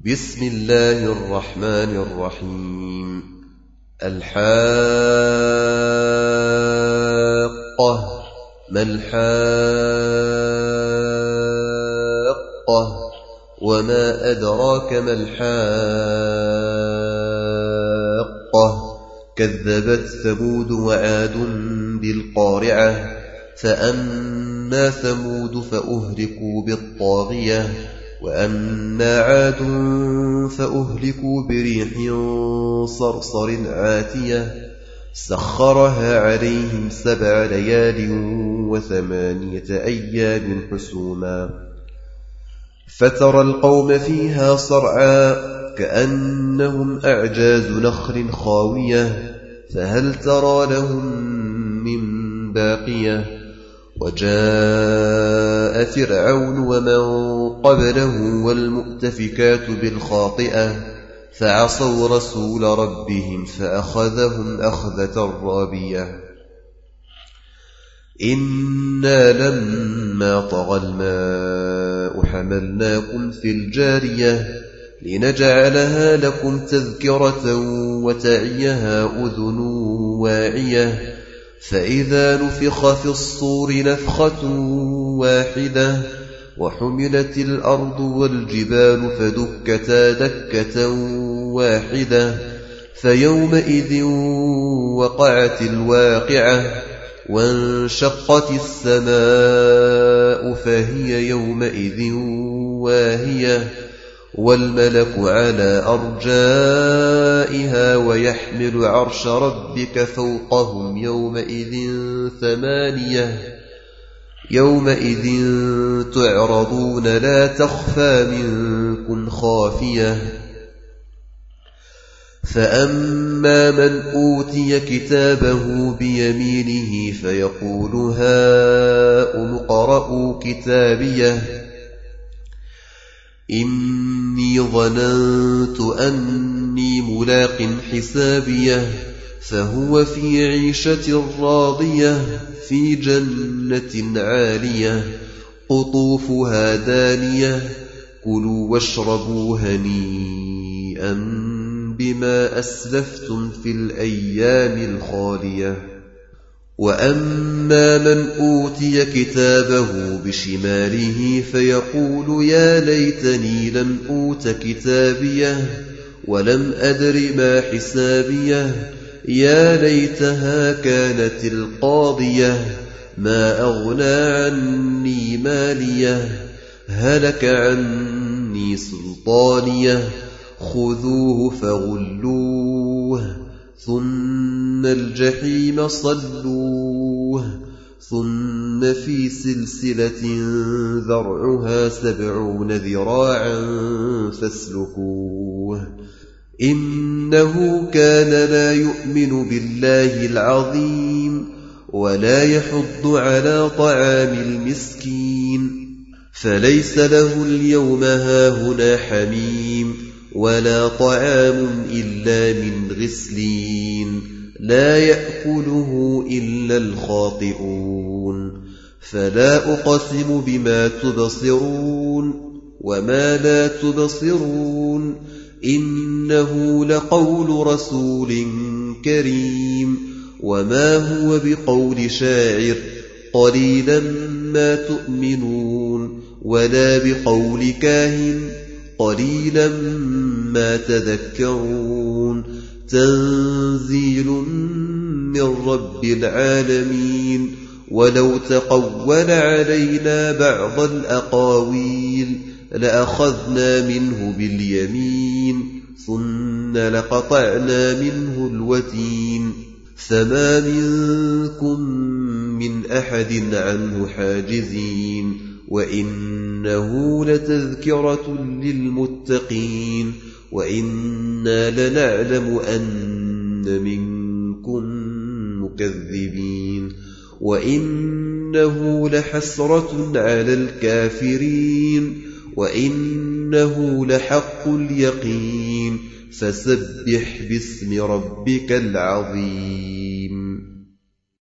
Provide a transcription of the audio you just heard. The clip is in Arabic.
بسم الله الرحمن الرحيم. الحاقة. ما الحاقة؟ وما أدراك ما الحاقة؟ كذبت ثمود وعاد بالقارعة. فأما ثمود فأهلكوا بالطاغية، وأما عاد فأهلكوا بريح صرصر عاتية سخرها عليهم 7 ليال و8 أيام حسوما، فترى القوم فيها صرعى كأنهم أعجاز نخل خاوية، فهل ترى لهم من باقية؟ وجاء فرعون ومن قبله والمؤتفكات بالخاطئة، فعصوا رسول ربهم فأخذهم أخذة رابية. إنا لما طغى الماء حملناكم في الجارية لنجعلها لكم تذكرة وتعيها أذن واعية، فإذا نفخ في الصور نفخة واحدة وحملت الأرض والجبال فدكتا دكة واحدة، فيومئذ وقعت الواقعة، وانشقت السماء فهي يومئذ واهية، والملك على أرجائها ويحمل عرش ربك فوقهم يومئذ 8. يومئذ تعرضون لا تخفى منكم خافية. فأما من أوتي كتابه بيمينه فيقول هاؤم اقرءوا كتابيه إني ظننت أني ملاق حسابيه، فهو في عيشة راضية في جنة عالية قطوفها دانية، كلوا واشربوا هنيئا بما أسلفتم في الأيام الخالية. وأما من أوتي كتابه بشماله فيقول يا ليتني لم أوت كتابيه ولم أدر ما حسابيه، يا ليتها كانت القاضية ما أغنى عني ماليه، هلك عني سلطانيه، خذوه فغلوه ثم الجحيم صلوه، ثم في سلسلة ذرعها 70 ذراعا فاسلكوه، إنه كان لا يؤمن بالله العظيم ولا يحض على طعام المسكين، فليس له اليوم هاهنا حميم ولا طعام إلا من غسلين لا يأكله إلا الخاطئون. فلا أقسم بما تبصرون وما لا تبصرون، إنه لقول رسول كريم، وما هو بقول شاعر قليلا ما تؤمنون، ولا بقول كاهن قليلا ما تذكرون. تنزيل من رب العالمين. ولو تقول علينا بعض الأقاويل لأخذنا منه باليمين ثم لقطعنا منه الوتين، فما منكم من أحد عنه حاجزين، وإنه لتذكرة للمتقين، وإنا لنعلم أن منكم مكذبين، وإنه لحسرة على الكافرين، وإنه لحق اليقين، فسبح باسم ربك العظيم.